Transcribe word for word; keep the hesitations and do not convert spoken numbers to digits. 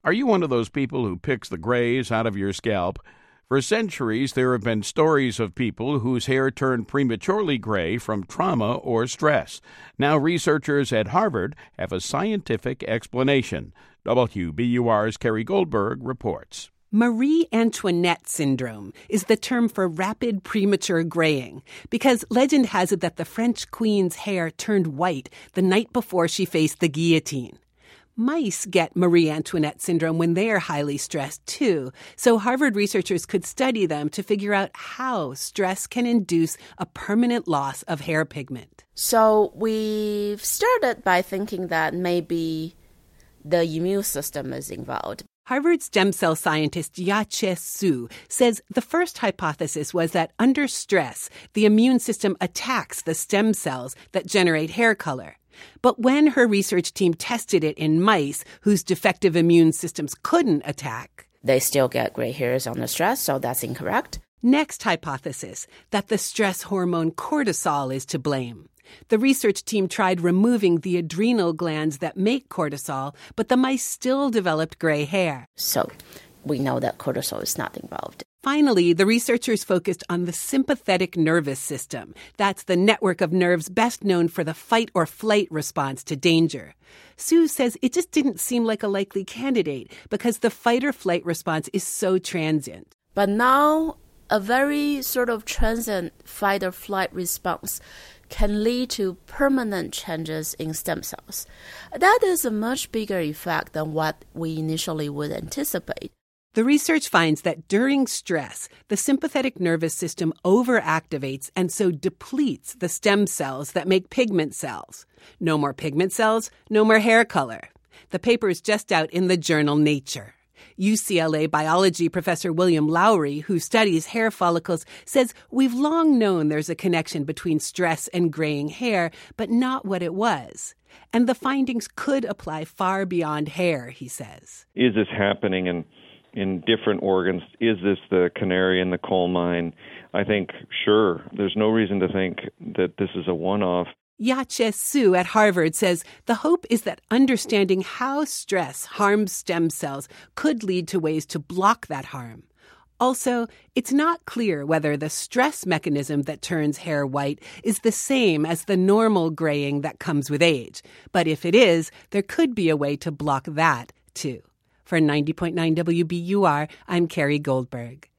Are you one of those people who picks the grays out of your scalp? For centuries, there have been stories of people whose hair turned prematurely gray from trauma or stress. Now researchers at Harvard have a scientific explanation. W B U R's Kerry Goldberg reports. Marie Antoinette syndrome is the term for rapid premature graying because legend has it that the French queen's hair turned white the night before she faced the guillotine. Mice get Marie Antoinette syndrome when they are highly stressed, too, so Harvard researchers could study them to figure out how stress can induce a permanent loss of hair pigment. So we've started by thinking that maybe the immune system is involved. Harvard stem cell scientist Ya-Che Su says the first hypothesis was that under stress, the immune system attacks the stem cells that generate hair color. But when her research team tested it in mice whose defective immune systems couldn't attack, they still get gray hairs under stress, so that's incorrect. Next hypothesis, that the stress hormone cortisol is to blame. The research team tried removing the adrenal glands that make cortisol, but the mice still developed gray hair. So we know that cortisol is not involved. Finally, the researchers focused on the sympathetic nervous system. That's the network of nerves best known for the fight or flight response to danger. Sue says it just didn't seem like a likely candidate because the fight or flight response is so transient. But now, a very sort of transient fight or flight response can lead to permanent changes in stem cells. That is a much bigger effect than what we initially would anticipate. The research finds that during stress, the sympathetic nervous system overactivates and so depletes the stem cells that make pigment cells. No more pigment cells, no more hair color. The paper is just out in the journal Nature. U C L A biology professor William Lowry, who studies hair follicles, says we've long known there's a connection between stress and graying hair, but not what it was. And the findings could apply far beyond hair, he says. Is this happening in, in different organs? Is this the canary in the coal mine? I think, sure, there's no reason to think that this is a one-off. Ya-Che Su at Harvard says the hope is that understanding how stress harms stem cells could lead to ways to block that harm. Also, it's not clear whether the stress mechanism that turns hair white is the same as the normal graying that comes with age. But if it is, there could be a way to block that, too. For ninety point nine W B U R, I'm Kerry Goldberg.